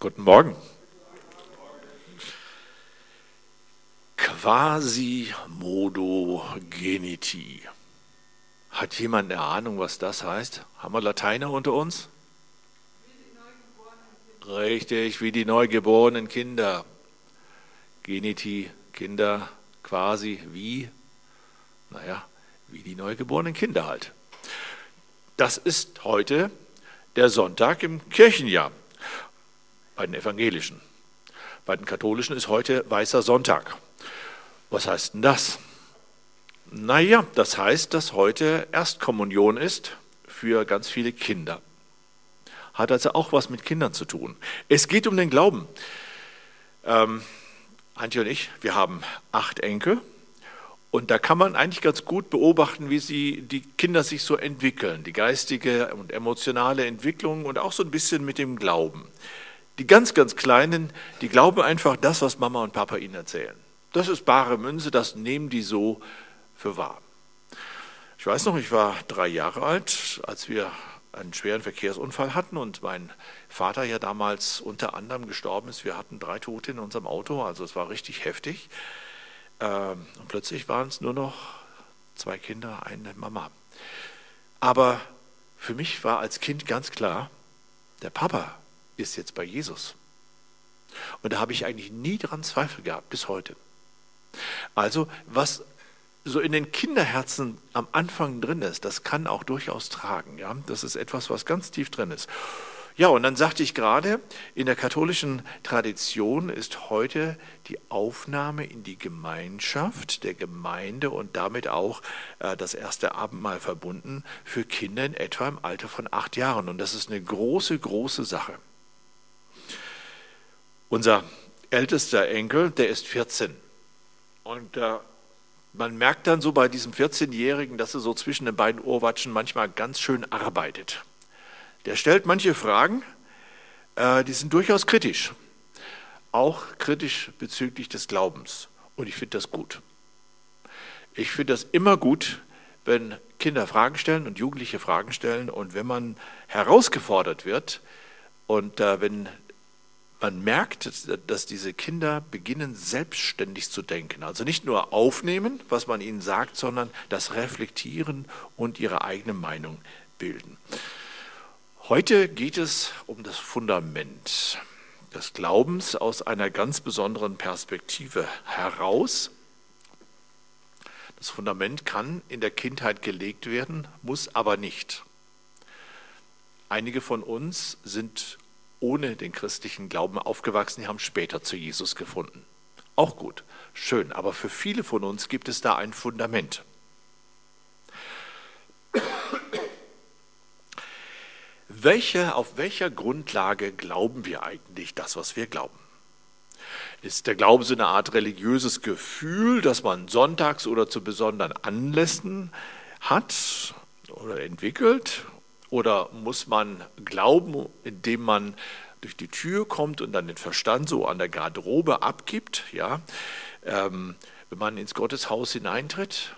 Guten Morgen. Quasimodo-Geniti. Hat jemand eine Ahnung, was das heißt? Haben wir Lateiner unter uns? Richtig, wie die neugeborenen Kinder. Geniti, Kinder, quasi wie? Naja, wie die neugeborenen Kinder halt. Das ist heute der Sonntag im Kirchenjahr bei den Evangelischen. Bei den Katholischen ist heute Weißer Sonntag. Was heißt denn das? Naja, das heißt, dass heute Erstkommunion ist für ganz viele Kinder. Hat also auch was mit Kindern zu tun. Es geht um den Glauben. Antje und ich, wir haben 8 Enkel. Und da kann man eigentlich ganz gut beobachten, wie die Kinder sich so entwickeln, die geistige und emotionale Entwicklung und auch so ein bisschen mit dem Glauben. Die ganz, ganz Kleinen, die glauben einfach das, was Mama und Papa ihnen erzählen. Das ist bare Münze, das nehmen die so für wahr. Ich weiß noch, ich war 3 Jahre alt, als wir einen schweren Verkehrsunfall hatten und mein Vater ja damals unter anderem gestorben ist. Wir hatten 3 Tote in unserem Auto, also es war richtig heftig. Und plötzlich waren es nur noch 2 Kinder, eine Mama. Aber für mich war als Kind ganz klar, der Papa ist jetzt bei Jesus. Und da habe ich eigentlich nie dran Zweifel gehabt, bis heute. Also was so in den Kinderherzen am Anfang drin ist, das kann auch durchaus tragen. Ja? Das ist etwas, was ganz tief drin ist. Ja, und dann sagte ich gerade, in der katholischen Tradition ist heute die Aufnahme in die Gemeinschaft der Gemeinde und damit auch das erste Abendmahl verbunden für Kinder in etwa im Alter von 8 Jahren. Und das ist eine große, große Sache. Unser ältester Enkel, der ist 14. Und man merkt dann so bei diesem 14-Jährigen, dass er so zwischen den beiden Ohrwatschen manchmal ganz schön arbeitet. Der stellt manche Fragen, die sind durchaus kritisch. Auch kritisch bezüglich des Glaubens. Und ich finde das gut. Ich finde das immer gut, wenn Kinder Fragen stellen und Jugendliche Fragen stellen. Und wenn man herausgefordert wird und wenn man merkt, dass diese Kinder beginnen, selbstständig zu denken. Also nicht nur aufnehmen, was man ihnen sagt, sondern das reflektieren und ihre eigene Meinung bilden. Heute geht es um das Fundament des Glaubens aus einer ganz besonderen Perspektive heraus. Das Fundament kann in der Kindheit gelegt werden, muss aber nicht. Einige von uns sind ohne den christlichen Glauben aufgewachsen, die haben später zu Jesus gefunden. Auch gut, schön, aber für viele von uns gibt es da ein Fundament. Auf welcher Grundlage glauben wir eigentlich das, was wir glauben? Ist der Glaube so eine Art religiöses Gefühl, das man sonntags oder zu besonderen Anlässen hat oder entwickelt? Oder muss man glauben, indem man durch die Tür kommt und dann den Verstand so an der Garderobe abgibt, ja? Wenn man ins Gotteshaus hineintritt?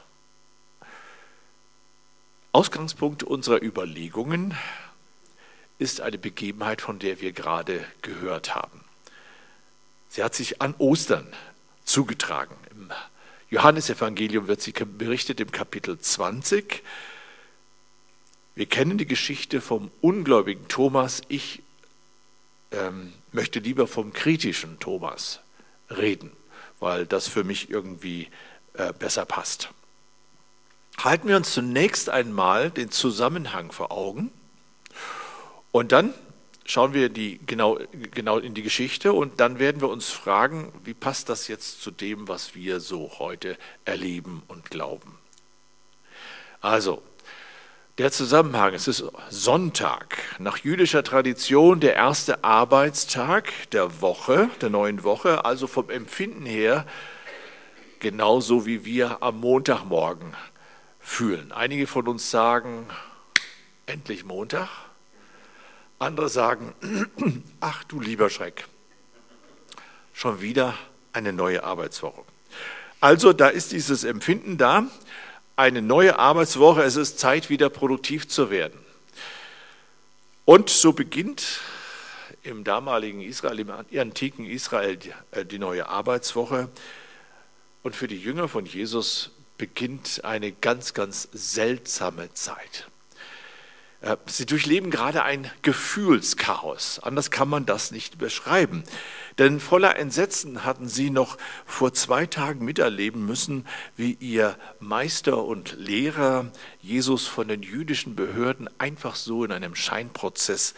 Ausgangspunkt unserer Überlegungen ist eine Begebenheit, von der wir gerade gehört haben. Sie hat sich an Ostern zugetragen. Im Johannesevangelium wird sie berichtet im Kapitel 20. Wir kennen die Geschichte vom ungläubigen Thomas. Ich möchte lieber vom kritischen Thomas reden, weil das für mich irgendwie besser passt. Halten wir uns zunächst einmal den Zusammenhang vor Augen. Und dann schauen wir genau in die Geschichte und dann werden wir uns fragen, wie passt das jetzt zu dem, was wir so heute erleben und glauben. Also, der Zusammenhang, es ist Sonntag, nach jüdischer Tradition der erste Arbeitstag der Woche, der neuen Woche, also vom Empfinden her genauso wie wir am Montagmorgen fühlen. Einige von uns sagen, endlich Montag. Andere sagen, ach du lieber Schreck, schon wieder eine neue Arbeitswoche. Also da ist dieses Empfinden da, eine neue Arbeitswoche, es ist Zeit, wieder produktiv zu werden. Und so beginnt im damaligen Israel, im antiken Israel, die neue Arbeitswoche. Und für die Jünger von Jesus beginnt eine ganz, ganz seltsame Zeit. Sie durchleben gerade ein Gefühlschaos. Anders kann man das nicht beschreiben. Denn voller Entsetzen hatten sie noch vor 2 Tagen miterleben müssen, wie ihr Meister und Lehrer Jesus von den jüdischen Behörden einfach so in einem Scheinprozess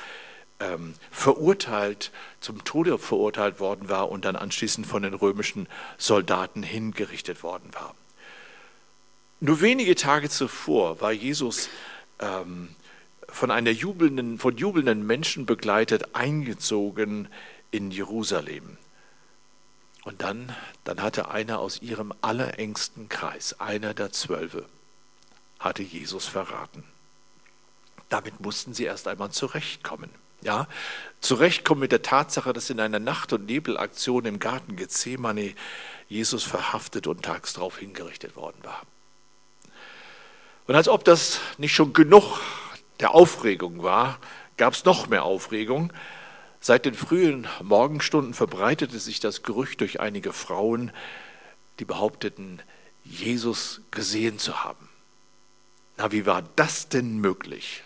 zum Tode verurteilt worden war und dann anschließend von den römischen Soldaten hingerichtet worden war. Nur wenige Tage zuvor war Jesus von jubelnden Menschen begleitet eingezogen in Jerusalem. Und dann hatte einer aus ihrem allerengsten Kreis, einer der 12, hatte Jesus verraten. Damit mussten sie erst einmal zurechtkommen. Ja, zurechtkommen mit der Tatsache, dass in einer Nacht- und Nebelaktion im Garten Gethsemane Jesus verhaftet und tags darauf hingerichtet worden war. Und als ob das nicht schon genug der Aufregung war, gab es noch mehr Aufregung. Seit den frühen Morgenstunden verbreitete sich das Gerücht durch einige Frauen, die behaupteten, Jesus gesehen zu haben. Na, wie war das denn möglich?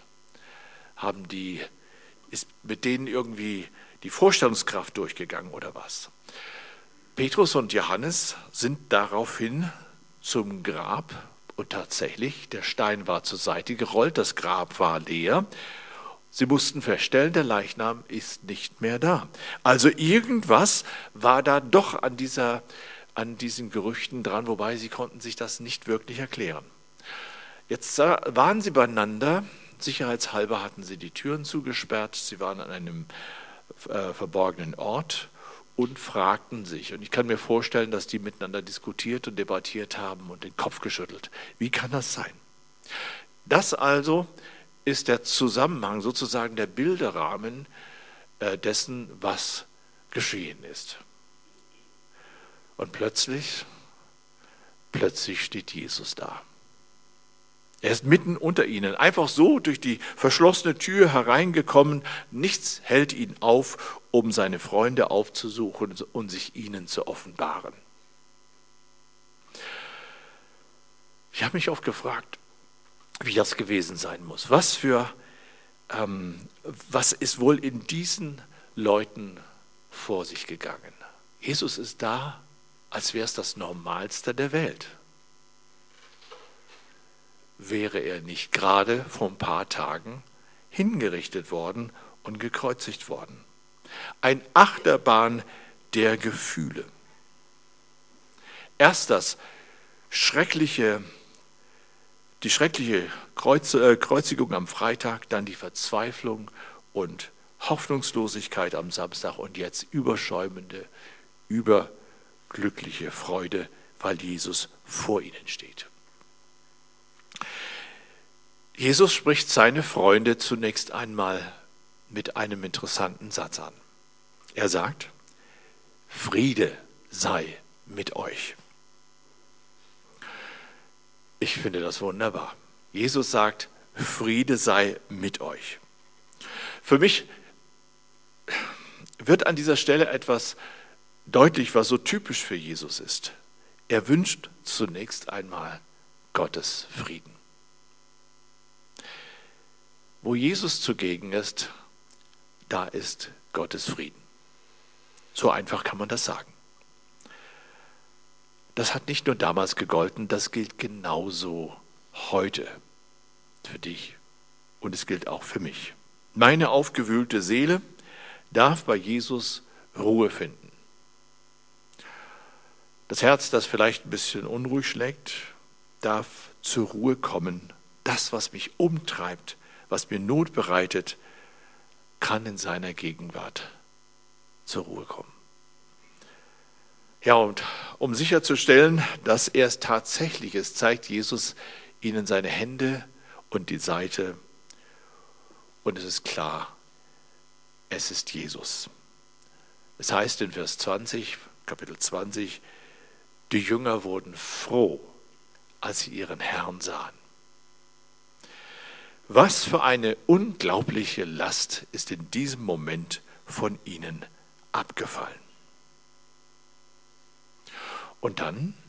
Ist mit denen irgendwie die Vorstellungskraft durchgegangen oder was? Petrus und Johannes sind daraufhin zum Grab und tatsächlich, der Stein war zur Seite gerollt, das Grab war leer. Sie mussten feststellen, der Leichnam ist nicht mehr da. Also irgendwas war da doch an diesen Gerüchten dran, wobei sie konnten sich das nicht wirklich erklären. Jetzt waren sie beieinander. Sicherheitshalber hatten sie die Türen zugesperrt, sie waren an einem verborgenen Ort und fragten sich. Und ich kann mir vorstellen, dass die miteinander diskutiert und debattiert haben und den Kopf geschüttelt. Wie kann das sein? Das also ist der Zusammenhang, sozusagen der Bilderrahmen dessen, was geschehen ist. Und plötzlich steht Jesus da. Er ist mitten unter ihnen, einfach so durch die verschlossene Tür hereingekommen. Nichts hält ihn auf, um seine Freunde aufzusuchen und sich ihnen zu offenbaren. Ich habe mich oft gefragt, wie das gewesen sein muss. Was ist wohl in diesen Leuten vor sich gegangen? Jesus ist da, als wäre es das Normalste der Welt. Wäre er nicht gerade vor ein paar Tagen hingerichtet worden und gekreuzigt worden. Ein Achterbahn der Gefühle. Erst die schreckliche Kreuzigung am Freitag, dann die Verzweiflung und Hoffnungslosigkeit am Samstag und jetzt überschäumende, überglückliche Freude, weil Jesus vor ihnen steht. Jesus spricht seine Freunde zunächst einmal mit einem interessanten Satz an. Er sagt, Friede sei mit euch. Ich finde das wunderbar. Jesus sagt, Friede sei mit euch. Für mich wird an dieser Stelle etwas deutlich, was so typisch für Jesus ist. Er wünscht zunächst einmal Gottes Frieden. Wo Jesus zugegen ist, da ist Gottes Frieden. So einfach kann man das sagen. Das hat nicht nur damals gegolten, das gilt genauso heute für dich und es gilt auch für mich. Meine aufgewühlte Seele darf bei Jesus Ruhe finden. Das Herz, das vielleicht ein bisschen unruhig schlägt, darf zur Ruhe kommen. Das, was mich umtreibt, was mir Not bereitet, kann in seiner Gegenwart zur Ruhe kommen. Ja, und um sicherzustellen, dass er es tatsächlich ist, zeigt Jesus ihnen seine Hände und die Seite. Und es ist klar, es ist Jesus. Es heißt in Vers 20, Kapitel 20, die Jünger wurden froh, als sie ihren Herrn sahen. Was für eine unglaubliche Last ist in diesem Moment von ihnen abgefallen. Und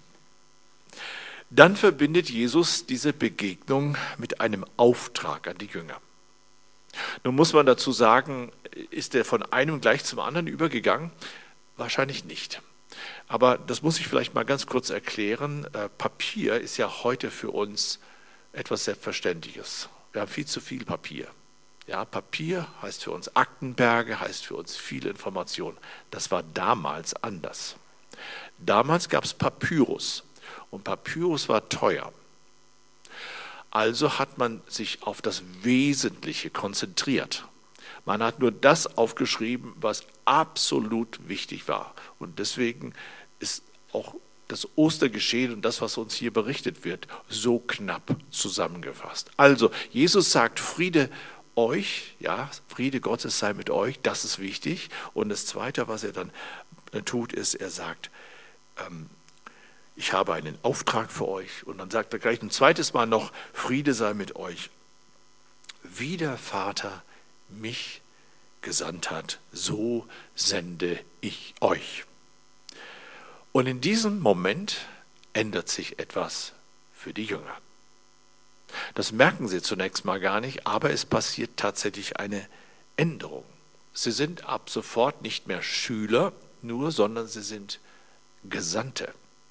dann verbindet Jesus diese Begegnung mit einem Auftrag an die Jünger. Nun muss man dazu sagen, ist er von einem gleich zum anderen übergegangen? Wahrscheinlich nicht. Aber das muss ich vielleicht mal ganz kurz erklären. Papier ist ja heute für uns etwas Selbstverständliches. Wir haben viel zu viel Papier. Ja, Papier heißt für uns Aktenberge, heißt für uns viele Informationen. Das war damals anders. Damals gab es Papyrus und Papyrus war teuer. Also hat man sich auf das Wesentliche konzentriert. Man hat nur das aufgeschrieben, was absolut wichtig war. Und deswegen ist auch das Ostergeschehen und das, was uns hier berichtet wird, so knapp zusammengefasst. Also, Jesus sagt, Friede euch, ja, Friede Gottes sei mit euch, das ist wichtig. Und das Zweite, was er dann tut, ist, er sagt, ich habe einen Auftrag für euch. Und dann sagt er gleich ein zweites Mal noch, Friede sei mit euch. Wie der Vater mich gesandt hat, so sende ich euch. Und in diesem Moment ändert sich etwas für die Jünger. Das merken sie zunächst mal gar nicht, aber es passiert tatsächlich eine Änderung. Sie sind ab sofort nicht mehr Schüler nur, sondern sie sind Gesandte.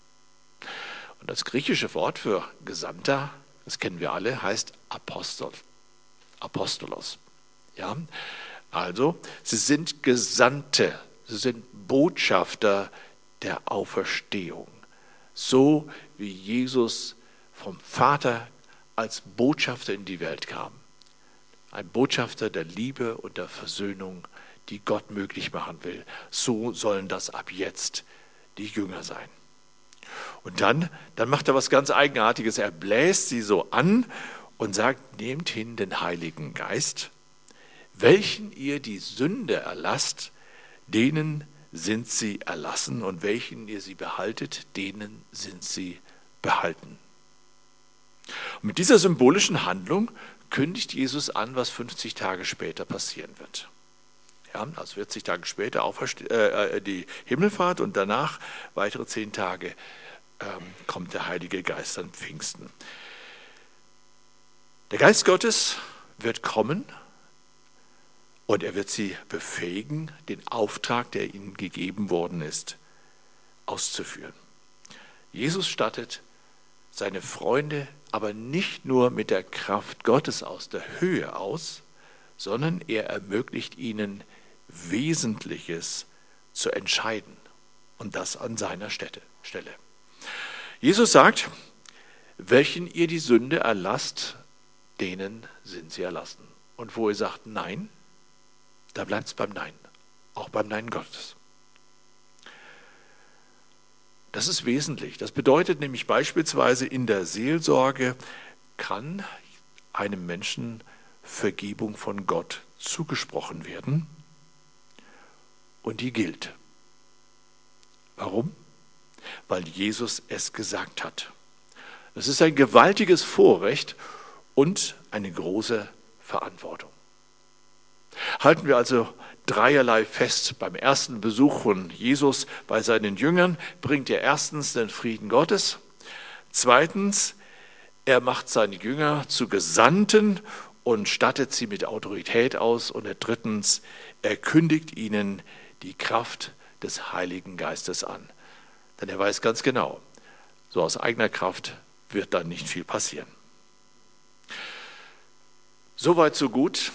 Und das griechische Wort für Gesandter, das kennen wir alle, heißt Apostel, Apostolos. Ja? Also, sie sind Gesandte, sie sind Botschafter der Auferstehung. So wie Jesus vom Vater als Botschafter in die Welt kam. Ein Botschafter der Liebe und der Versöhnung, die Gott möglich machen will. So sollen das ab jetzt die Jünger sein. Und dann macht er was ganz Eigenartiges. Er bläst sie so an und sagt, nehmt hin den Heiligen Geist, welchen ihr die Sünde erlasst, denen sind sie erlassen, und welchen ihr sie behaltet, denen sind sie behalten. Und mit dieser symbolischen Handlung kündigt Jesus an, was 50 Tage später passieren wird. Ja, also 40 Tage später die Himmelfahrt und danach weitere 10 Tage kommt der Heilige Geist an Pfingsten. Der Geist Gottes wird kommen und er wird sie befähigen, den Auftrag, der ihnen gegeben worden ist, auszuführen. Jesus stattet seine Freunde aber nicht nur mit der Kraft Gottes aus der Höhe aus, sondern er ermöglicht ihnen, Wesentliches zu entscheiden, und das an seiner Stelle. Jesus sagt, welchen ihr die Sünde erlasst, denen sind sie erlassen. Und wo er sagt Nein, da bleibt es beim Nein, auch beim Nein Gottes. Das ist wesentlich. Das bedeutet nämlich beispielsweise, in der Seelsorge kann einem Menschen Vergebung von Gott zugesprochen werden und die gilt. Warum? Weil Jesus es gesagt hat. Es ist ein gewaltiges Vorrecht und eine große Verantwortung. Halten wir also dreierlei fest. Beim ersten Besuch von Jesus bei seinen Jüngern bringt er erstens den Frieden Gottes. Zweitens, er macht seine Jünger zu Gesandten und stattet sie mit Autorität aus. Und drittens, er kündigt ihnen die Kraft des Heiligen Geistes an. Denn er weiß ganz genau, so aus eigener Kraft wird dann nicht viel passieren. Soweit, so gut.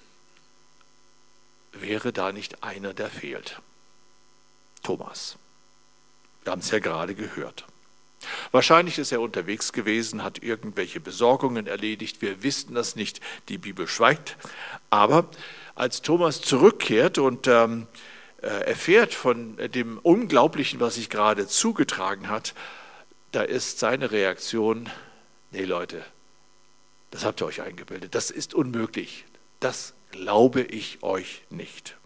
Wäre da nicht einer, der fehlt? Thomas. Wir haben es ja gerade gehört. Wahrscheinlich ist er unterwegs gewesen, hat irgendwelche Besorgungen erledigt. Wir wissen das nicht, die Bibel schweigt. Aber als Thomas zurückkehrt und erfährt von dem Unglaublichen, was sich gerade zugetragen hat, da ist seine Reaktion, nee Leute, das habt ihr euch eingebildet, das ist unmöglich, das glaube ich euch nicht.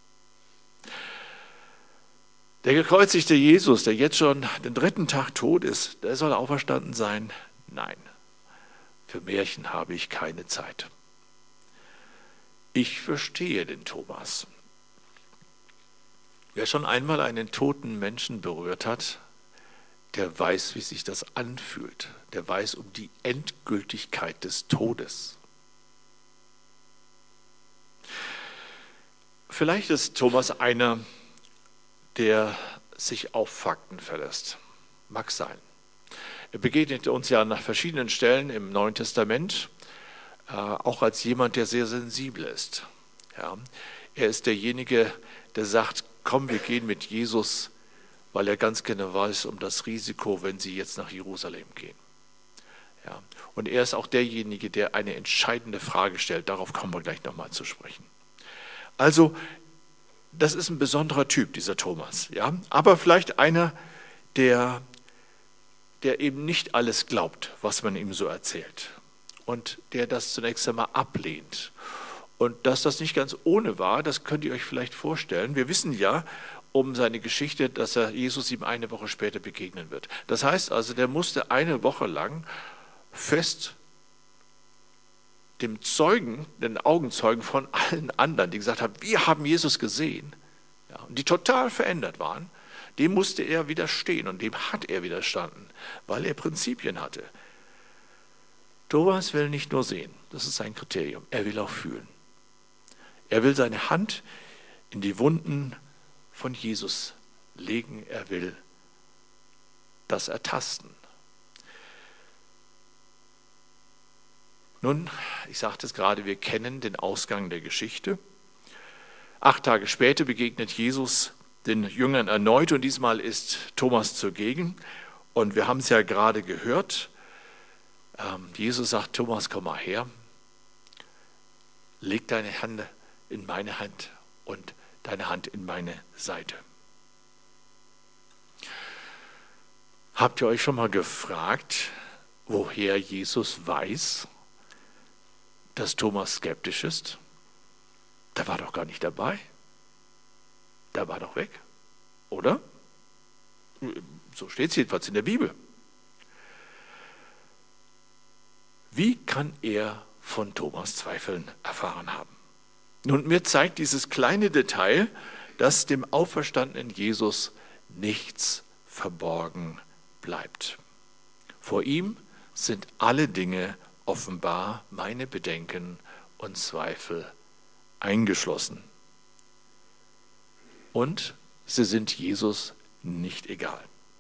Der gekreuzigte Jesus, der jetzt schon den 3. Tag tot ist, der soll auferstanden sein? Nein, für Märchen habe ich keine Zeit. Ich verstehe den Thomas. Wer schon einmal einen toten Menschen berührt hat, der weiß, wie sich das anfühlt. Der weiß um die Endgültigkeit des Todes. Vielleicht ist Thomas einer, der sich auf Fakten verlässt. Mag sein. Er begegnet uns ja nach verschiedenen Stellen im Neuen Testament, auch als jemand, der sehr sensibel ist. Ja, er ist derjenige, der sagt, komm, wir gehen mit Jesus, weil er ganz genau weiß um das Risiko, wenn sie jetzt nach Jerusalem gehen. Ja, und er ist auch derjenige, der eine entscheidende Frage stellt. Darauf kommen wir gleich nochmal zu sprechen. Also, das ist ein besonderer Typ, dieser Thomas. Ja? Aber vielleicht einer, der eben nicht alles glaubt, was man ihm so erzählt. Und der das zunächst einmal ablehnt. Und dass das nicht ganz ohne war, das könnt ihr euch vielleicht vorstellen. Wir wissen ja um seine Geschichte, dass Jesus ihm eine Woche später begegnen wird. Das heißt also, der musste eine Woche lang fest dem Zeugen, den Augenzeugen von allen anderen, die gesagt haben, wir haben Jesus gesehen, ja, und die total verändert waren, dem musste er widerstehen und dem hat er widerstanden, weil er Prinzipien hatte. Thomas will nicht nur sehen, das ist sein Kriterium, er will auch fühlen. Er will seine Hand in die Wunden von Jesus legen, er will das ertasten. Nun, ich sagte es gerade, wir kennen den Ausgang der Geschichte. 8 Tage später begegnet Jesus den Jüngern erneut und diesmal ist Thomas zugegen. Und wir haben es ja gerade gehört, Jesus sagt, Thomas, komm mal her, leg deine Hand in meine Hand und deine Hand in meine Seite. Habt ihr euch schon mal gefragt, woher Jesus weiß, dass Thomas skeptisch ist? Der war doch gar nicht dabei. Der war doch weg, oder? So steht es jedenfalls in der Bibel. Wie kann er von Thomas Zweifeln erfahren haben? Nun, mir zeigt dieses kleine Detail, dass dem auferstandenen Jesus nichts verborgen bleibt. Vor ihm sind alle Dinge offenbar, meine Bedenken und Zweifel eingeschlossen. Und sie sind Jesus nicht egal.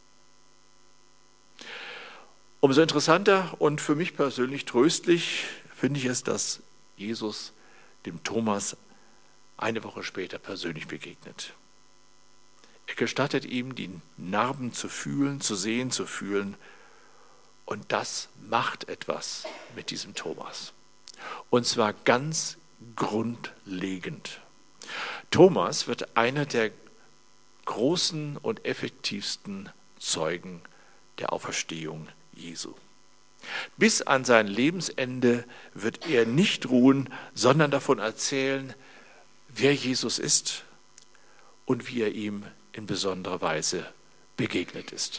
Umso interessanter und für mich persönlich tröstlich finde ich es, dass Jesus dem Thomas eine Woche später persönlich begegnet. Er gestattet ihm, die Narben zu fühlen, zu sehen, zu fühlen. Und das macht etwas mit diesem Thomas. Und zwar ganz grundlegend. Thomas wird einer der großen und effektivsten Zeugen der Auferstehung Jesu. Bis an sein Lebensende wird er nicht ruhen, sondern davon erzählen, wer Jesus ist und wie er ihm in besonderer Weise begegnet ist.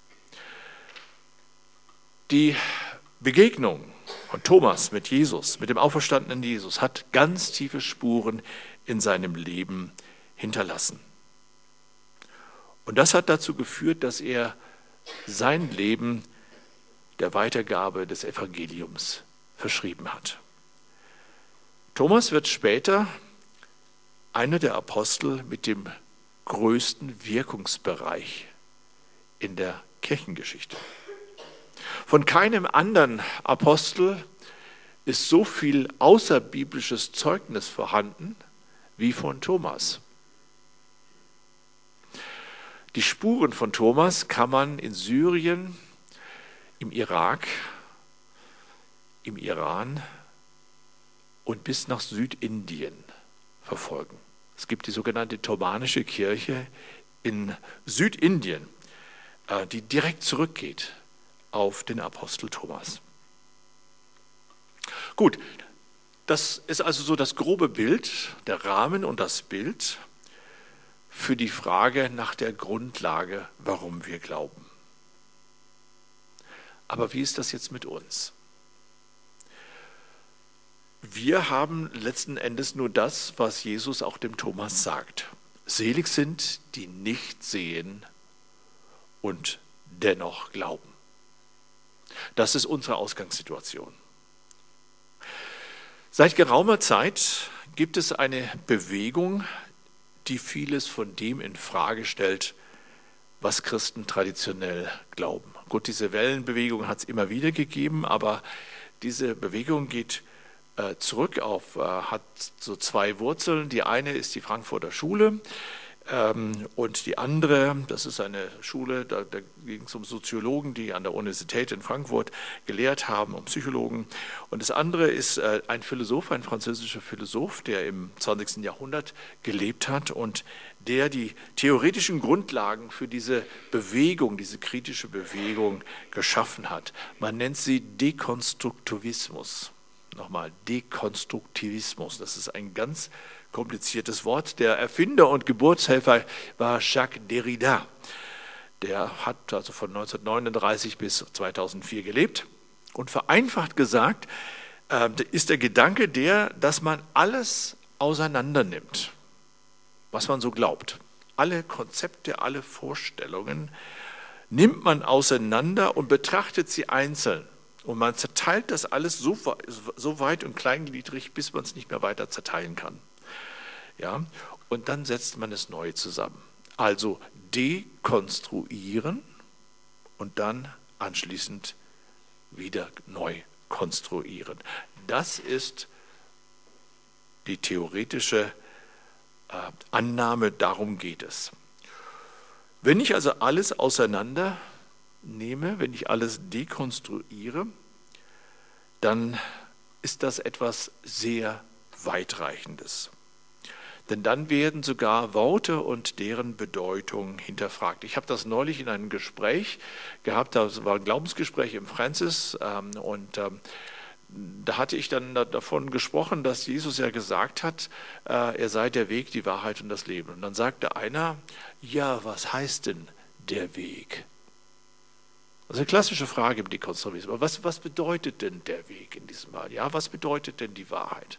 Die Begegnung von Thomas mit Jesus, mit dem auferstandenen Jesus, hat ganz tiefe Spuren in seinem Leben hinterlassen. Und das hat dazu geführt, dass er sein Leben der Weitergabe des Evangeliums verschrieben hat. Thomas wird später einer der Apostel mit dem größten Wirkungsbereich in der Kirchengeschichte. Von keinem anderen Apostel ist so viel außerbiblisches Zeugnis vorhanden wie von Thomas. Die Spuren von Thomas kann man in Syrien, im Irak, im Iran und bis nach Südindien verfolgen. Es gibt die sogenannte Thomanische Kirche in Südindien, die direkt zurückgeht auf den Apostel Thomas. Gut, das ist also so das grobe Bild, der Rahmen und das Bild für die Frage nach der Grundlage, warum wir glauben. Aber wie ist das jetzt mit uns? Wir haben letzten Endes nur das, was Jesus auch dem Thomas sagt. Selig sind, die nicht sehen und dennoch glauben. Das ist unsere Ausgangssituation. Seit geraumer Zeit gibt es eine Bewegung, die vieles von dem in Frage stellt, was Christen traditionell glauben. Gut, diese Wellenbewegung hat es immer wieder gegeben, aber diese Bewegung geht zurück auf, hat so zwei Wurzeln. Die eine ist die Frankfurter Schule und die andere, das ist eine Schule, da ging es um Soziologen, die an der Universität in Frankfurt gelehrt haben, um Psychologen. Und das andere ist ein Philosoph, ein französischer Philosoph, der im 20. Jahrhundert gelebt hat und der die theoretischen Grundlagen für diese Bewegung, diese kritische Bewegung geschaffen hat. Man nennt sie Dekonstruktivismus. Nochmal, Dekonstruktivismus, das ist ein ganz kompliziertes Wort. Der Erfinder und Geburtshelfer war Jacques Derrida. Der hat also von 1939 bis 2004 gelebt. Und vereinfacht gesagt ist der Gedanke der, dass man alles auseinander nimmt, was man so glaubt. Alle Konzepte, alle Vorstellungen nimmt man auseinander und betrachtet sie einzeln. Und man zerteilt das alles so weit und kleingliedrig, bis man es nicht mehr weiter zerteilen kann. Ja? Und dann setzt man es neu zusammen. Also dekonstruieren und dann anschließend wieder neu konstruieren. Das ist die theoretische Annahme, darum geht es. Wenn ich also alles auseinander nehme, wenn ich alles dekonstruiere, dann ist das etwas sehr Weitreichendes. Denn dann werden sogar Worte und deren Bedeutung hinterfragt. Ich habe das neulich in einem Gespräch gehabt, das war ein Glaubensgespräch im Francis und da hatte ich dann davon gesprochen, dass Jesus ja gesagt hat, er sei der Weg, die Wahrheit und das Leben. Und dann sagte einer, ja, was heißt denn der Weg? Das ist eine klassische Frage im Dekonstruktivismus. Was bedeutet denn der Weg in diesem Fall? Ja, was bedeutet denn die Wahrheit?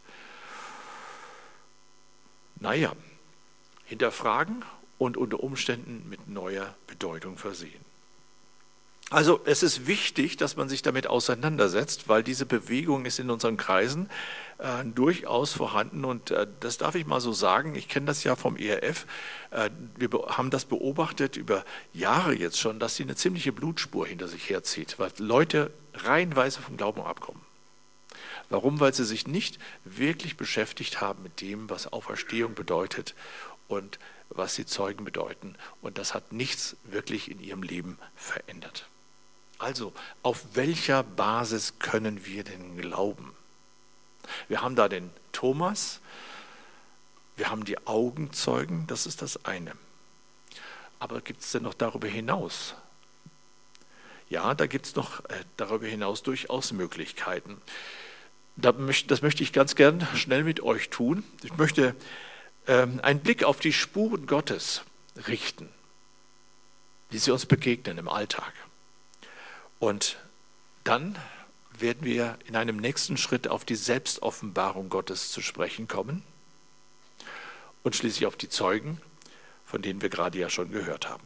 Naja, hinterfragen und unter Umständen mit neuer Bedeutung versehen. Also es ist wichtig, dass man sich damit auseinandersetzt, weil diese Bewegung ist in unseren Kreisen durchaus vorhanden und das darf ich mal so sagen, ich kenne das ja vom ERF, wir haben das beobachtet über Jahre jetzt schon, dass sie eine ziemliche Blutspur hinter sich herzieht, weil Leute reihenweise vom Glauben abkommen. Warum? Weil sie sich nicht wirklich beschäftigt haben mit dem, was Auferstehung bedeutet und was die Zeugen bedeuten und das hat nichts wirklich in ihrem Leben verändert. Also, auf welcher Basis können wir denn glauben? Wir haben da den Thomas, wir haben die Augenzeugen, das ist das eine. Aber gibt es denn noch darüber hinaus? Ja, da gibt es noch darüber hinaus durchaus Möglichkeiten. Das möchte ich ganz gern schnell mit euch tun. Ich möchte einen Blick auf die Spuren Gottes richten, wie sie uns begegnen im Alltag. Und dann werden wir in einem nächsten Schritt auf die Selbstoffenbarung Gottes zu sprechen kommen und schließlich auf die Zeugen, von denen wir gerade ja schon gehört haben.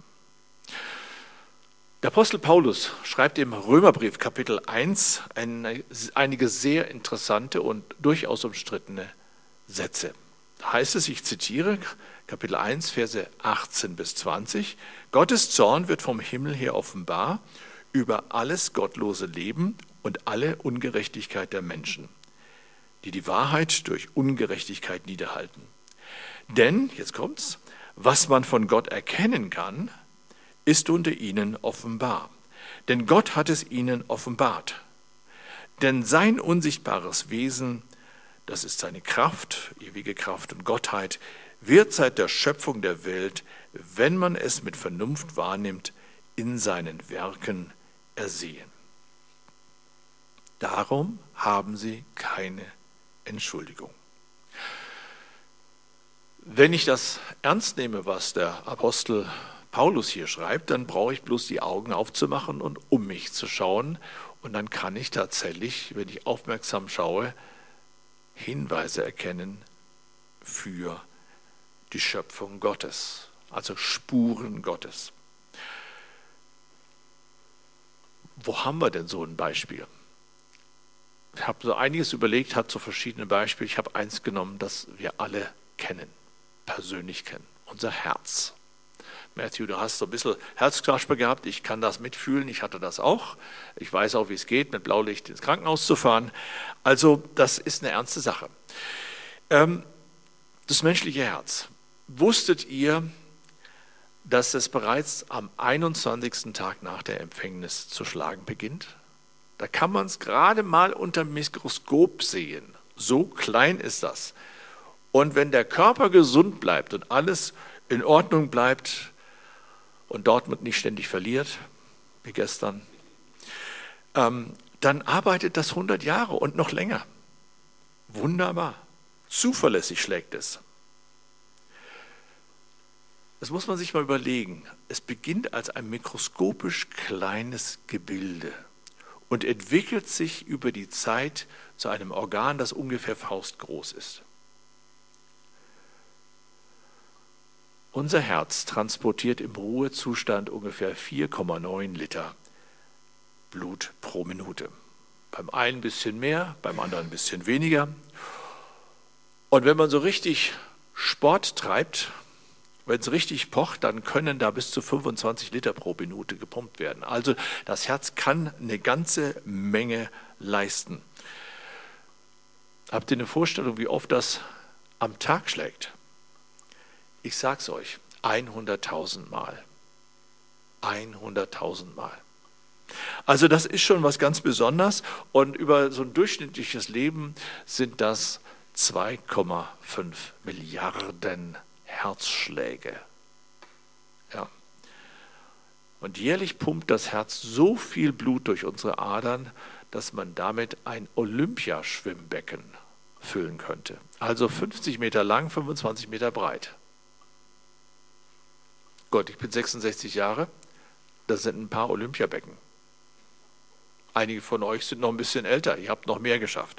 Der Apostel Paulus schreibt im Römerbrief Kapitel 1 einige sehr interessante und durchaus umstrittene Sätze. Da heißt es, ich zitiere, Kapitel 1, Verse 18 bis 20, Gottes Zorn wird vom Himmel her offenbar über alles gottlose Leben und alle Ungerechtigkeit der Menschen, die die Wahrheit durch Ungerechtigkeit niederhalten. Denn, jetzt kommt's, was man von Gott erkennen kann, ist unter ihnen offenbar. Denn Gott hat es ihnen offenbart. Denn sein unsichtbares Wesen, das ist seine Kraft, ewige Kraft und Gottheit, wird seit der Schöpfung der Welt, wenn man es mit Vernunft wahrnimmt, in seinen Werken ersehen. Darum haben sie keine Entschuldigung. Wenn ich das ernst nehme, was der Apostel Paulus hier schreibt, dann brauche ich bloß die Augen aufzumachen und um mich zu schauen. Und dann kann ich tatsächlich, wenn ich aufmerksam schaue, Hinweise erkennen für die Schöpfung Gottes, also Spuren Gottes. Wo haben wir denn so ein Beispiel? Ich habe so einiges überlegt, habe so verschiedene Beispiele. Ich habe eins genommen, das wir alle kennen, persönlich kennen, unser Herz. Matthew, du hast so ein bisschen Herzkasper gehabt, ich kann das mitfühlen, ich hatte das auch. Ich weiß auch, wie es geht, mit Blaulicht ins Krankenhaus zu fahren. Also das ist eine ernste Sache. Das menschliche Herz. Wusstet ihr, dass es bereits am 21. Tag nach der Empfängnis zu schlagen beginnt? Da kann man es gerade mal unter dem Mikroskop sehen. So klein ist das. Und wenn der Körper gesund bleibt und alles in Ordnung bleibt und Dortmund nicht ständig verliert, wie gestern, dann arbeitet das 100 Jahre und noch länger. Wunderbar. Zuverlässig schlägt es. Das muss man sich mal überlegen. Es beginnt als ein mikroskopisch kleines Gebilde und entwickelt sich über die Zeit zu einem Organ, das ungefähr faustgroß ist. Unser Herz transportiert im Ruhezustand ungefähr 4,9 Liter Blut pro Minute. Beim einen ein bisschen mehr, beim anderen ein bisschen weniger. Und wenn man so richtig Sport treibt, wenn es richtig pocht, dann können da bis zu 25 Liter pro Minute gepumpt werden. Also das Herz kann eine ganze Menge leisten. Habt ihr eine Vorstellung, wie oft das am Tag schlägt? Ich sag's euch, 100.000 Mal. 100.000 Mal. Also das ist schon was ganz Besonderes und über so ein durchschnittliches Leben sind das 2,5 Milliarden Herzschläge. Ja. Und jährlich pumpt das Herz so viel Blut durch unsere Adern, dass man damit ein Olympiaschwimmbecken füllen könnte. Also 50 Meter lang, 25 Meter breit. Gott, ich bin 66 Jahre, das sind ein paar Olympiabecken. Einige von euch sind noch ein bisschen älter, ihr habt noch mehr geschafft.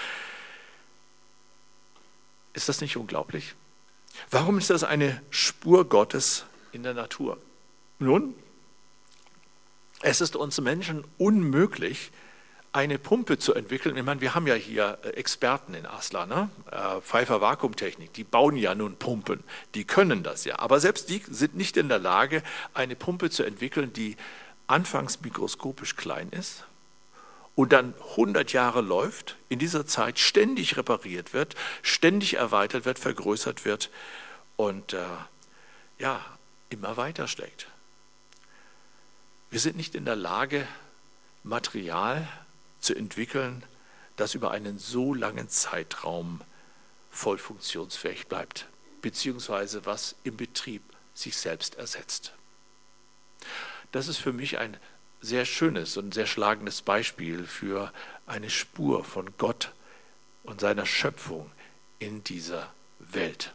Ist das nicht unglaublich? Warum ist das eine Spur Gottes in der Natur? Nun, es ist uns Menschen unmöglich, eine Pumpe zu entwickeln. Ich meine, wir haben ja hier Experten in Asla, ne? Pfeiffer Vakuumtechnik, die bauen ja nun Pumpen, die können das ja. Aber selbst die sind nicht in der Lage, eine Pumpe zu entwickeln, die anfangs mikroskopisch klein ist und dann 100 Jahre läuft, in dieser Zeit ständig repariert wird, ständig erweitert wird, vergrößert wird und immer weiter schlägt. Wir sind nicht in der Lage, Material zu entwickeln, das über einen so langen Zeitraum voll funktionsfähig bleibt, beziehungsweise was im Betrieb sich selbst ersetzt. Das ist für mich ein sehr schönes und sehr schlagendes Beispiel für eine Spur von Gott und seiner Schöpfung in dieser Welt.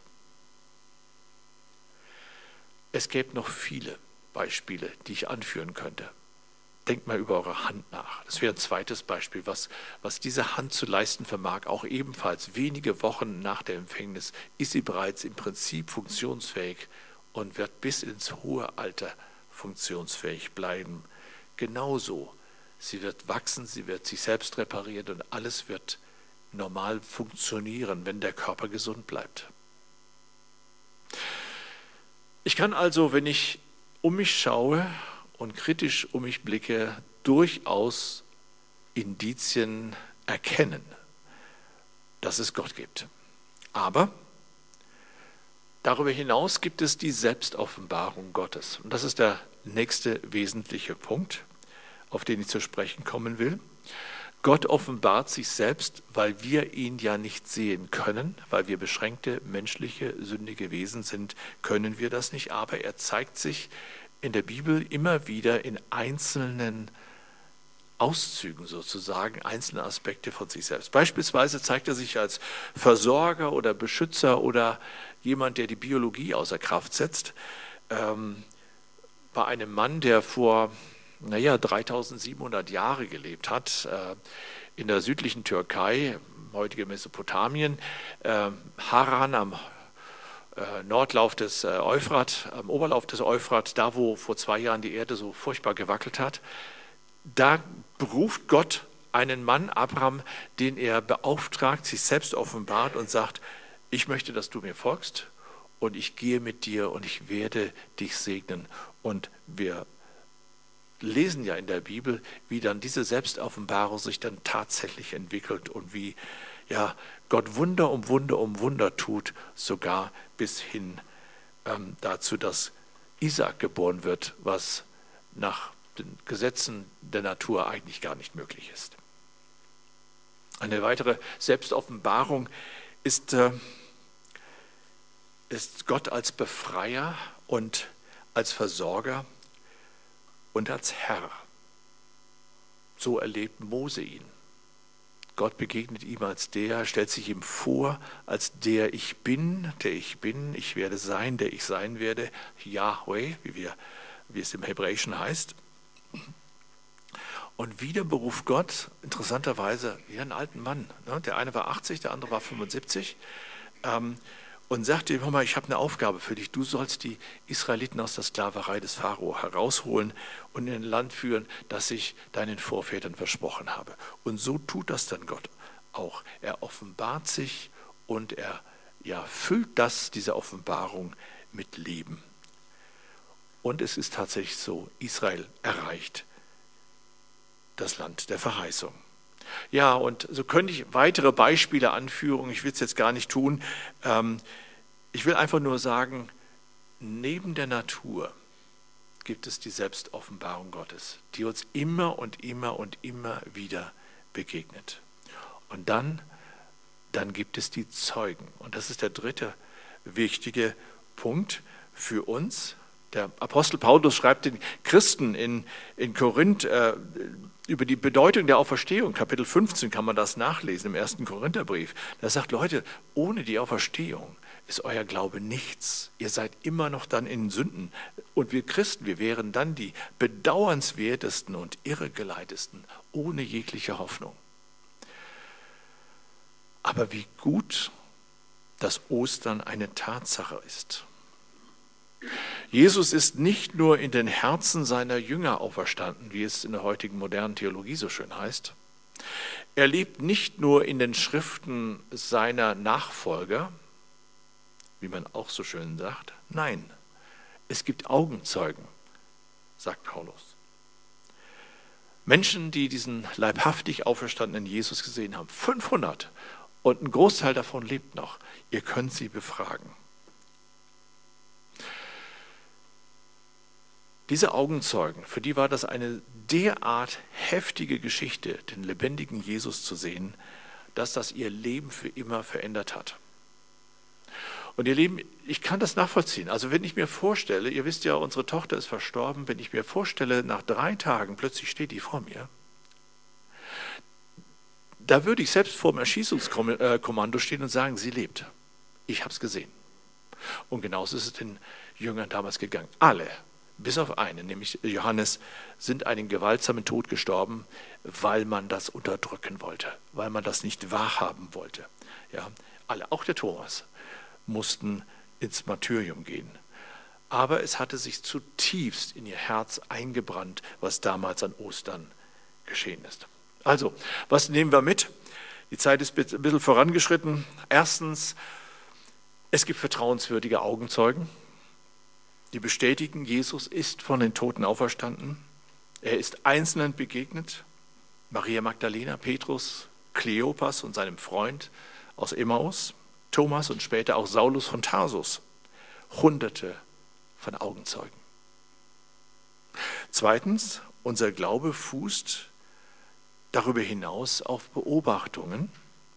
Es gäbe noch viele Beispiele, die ich anführen könnte. Denkt mal über eure Hand nach. Das wäre ein zweites Beispiel, was diese Hand zu leisten vermag. Auch ebenfalls wenige Wochen nach der Empfängnis ist sie bereits im Prinzip funktionsfähig und wird bis ins hohe Alter funktionsfähig bleiben. Genauso, sie wird wachsen, sie wird sich selbst reparieren und alles wird normal funktionieren, wenn der Körper gesund bleibt. Ich kann also, wenn ich um mich schaue und kritisch um mich blicke, durchaus Indizien erkennen, dass es Gott gibt. Aber darüber hinaus gibt es die Selbstoffenbarung Gottes. Und das ist der nächste wesentliche Punkt, auf den ich zu sprechen kommen will. Gott offenbart sich selbst, weil wir ihn ja nicht sehen können, weil wir beschränkte menschliche, sündige Wesen sind, können wir das nicht. Aber er zeigt sich in der Bibel immer wieder in einzelnen Auszügen sozusagen, einzelne Aspekte von sich selbst. Beispielsweise zeigt er sich als Versorger oder Beschützer oder jemand, der die Biologie außer Kraft setzt. Bei einem Mann, der vor 3700 Jahre gelebt hat, in der südlichen Türkei, heutige Mesopotamien, Haran am Nordlauf des Euphrat, am Oberlauf des Euphrat, da wo vor 2 Jahren die Erde so furchtbar gewackelt hat, da beruft Gott einen Mann, Abraham, den er beauftragt, sich selbst offenbart und sagt, ich möchte, dass du mir folgst und ich gehe mit dir und ich werde dich segnen. Und wir lesen ja in der Bibel, wie dann diese Selbstoffenbarung sich dann tatsächlich entwickelt und wie ja, Gott Wunder um Wunder um Wunder tut, sogar bis hin dazu, dass Isaak geboren wird, was nach den Gesetzen der Natur eigentlich gar nicht möglich ist. Eine weitere Selbstoffenbarung ist Gott als Befreier und als Versorger und als Herr. So erlebt Mose ihn. Gott begegnet ihm als der, stellt sich ihm vor, als der ich bin, ich werde sein, der ich sein werde, Yahweh, wie es im Hebräischen heißt. Und wieder beruft Gott, interessanterweise, wie einen alten Mann. Ne? Der eine war 80, der andere war 75. Und sagte ihm, hör mal, ich habe eine Aufgabe für dich. Du sollst die Israeliten aus der Sklaverei des Pharao herausholen und in ein Land führen, das ich deinen Vorvätern versprochen habe. Und so tut das dann Gott auch. Er offenbart sich und er füllt diese Offenbarung mit Leben. Und es ist tatsächlich so, Israel erreicht das Land der Verheißung. Ja, und so könnte ich weitere Beispiele anführen, ich will es jetzt gar nicht tun. Ich will einfach nur sagen, neben der Natur gibt es die Selbstoffenbarung Gottes, die uns immer und immer und immer wieder begegnet. Und dann gibt es die Zeugen. Und das ist der dritte wichtige Punkt für uns. Der Apostel Paulus schreibt den Christen in Korinth über die Bedeutung der Auferstehung. Kapitel 15 kann man das nachlesen im 1. Korintherbrief. Da sagt, Leute, ohne die Auferstehung ist euer Glaube nichts. Ihr seid immer noch dann in Sünden. Und wir Christen, wir wären dann die bedauernswertesten und irregeleitesten, ohne jegliche Hoffnung. Aber wie gut, dass Ostern eine Tatsache ist. Jesus ist nicht nur in den Herzen seiner Jünger auferstanden, wie es in der heutigen modernen Theologie so schön heißt. Er lebt nicht nur in den Schriften seiner Nachfolger, wie man auch so schön sagt. Nein, es gibt Augenzeugen, sagt Paulus. Menschen, die diesen leibhaftig auferstandenen Jesus gesehen haben. 500. Und ein Großteil davon lebt noch. Ihr könnt sie befragen. Diese Augenzeugen, für die war das eine derart heftige Geschichte, den lebendigen Jesus zu sehen, dass das ihr Leben für immer verändert hat. Und ihr Lieben, ich kann das nachvollziehen. Also wenn ich mir vorstelle, ihr wisst ja, unsere Tochter ist verstorben, wenn ich mir vorstelle, nach 3 Tagen plötzlich steht die vor mir, da würde ich selbst vor dem Erschießungskommando stehen und sagen, sie lebt. Ich habe es gesehen. Und genauso ist es den Jüngern damals gegangen. Alle, bis auf einen, nämlich Johannes, sind einen gewaltsamen Tod gestorben, weil man das unterdrücken wollte, weil man das nicht wahrhaben wollte. Ja, alle, auch der Thomas, mussten ins Martyrium gehen. Aber es hatte sich zutiefst in ihr Herz eingebrannt, was damals an Ostern geschehen ist. Also, was nehmen wir mit? Die Zeit ist ein bisschen vorangeschritten. Erstens, es gibt vertrauenswürdige Augenzeugen, die bestätigen, Jesus ist von den Toten auferstanden. Er ist Einzelnen begegnet, Maria Magdalena, Petrus, Kleopas und seinem Freund aus Emmaus, Thomas und später auch Saulus von Tarsus. Hunderte von Augenzeugen. Zweitens, unser Glaube fußt darüber hinaus auf Beobachtungen.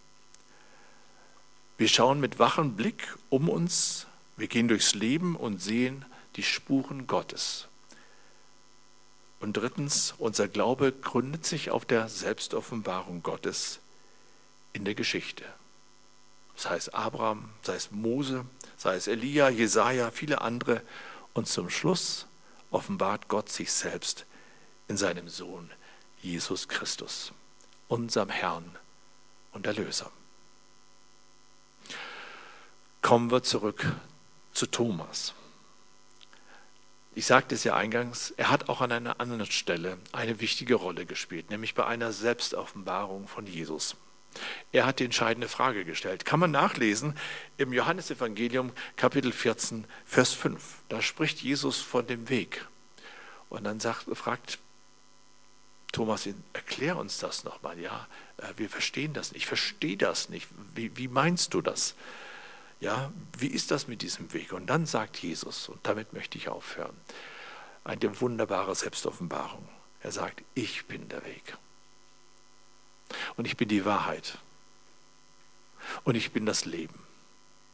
Wir schauen mit wachem Blick um uns, wir gehen durchs Leben und sehen die Spuren Gottes. Und drittens, unser Glaube gründet sich auf der Selbstoffenbarung Gottes in der Geschichte. Sei es Abraham, sei es Mose, sei es Elia, Jesaja, viele andere. Und zum Schluss offenbart Gott sich selbst in seinem Sohn Jesus Christus, unserem Herrn und Erlöser. Kommen wir zurück zu Thomas. Ich sagte es ja eingangs, er hat auch an einer anderen Stelle eine wichtige Rolle gespielt, nämlich bei einer Selbstoffenbarung von Jesus. Er hat die entscheidende Frage gestellt. Kann man nachlesen im Johannesevangelium Kapitel 14, Vers 5. Da spricht Jesus von dem Weg. Und dann fragt Thomas ihn, erklär uns das nochmal. Ja, wir verstehen das nicht. Ich verstehe das nicht. Wie meinst du das? Ja, wie ist das mit diesem Weg? Und dann sagt Jesus, und damit möchte ich aufhören, eine wunderbare Selbstoffenbarung. Er sagt, ich bin der Weg. Und ich bin die Wahrheit. Und ich bin das Leben.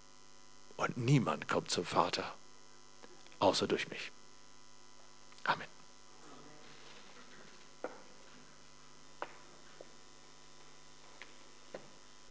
Und niemand kommt zum Vater, außer durch mich. Amen.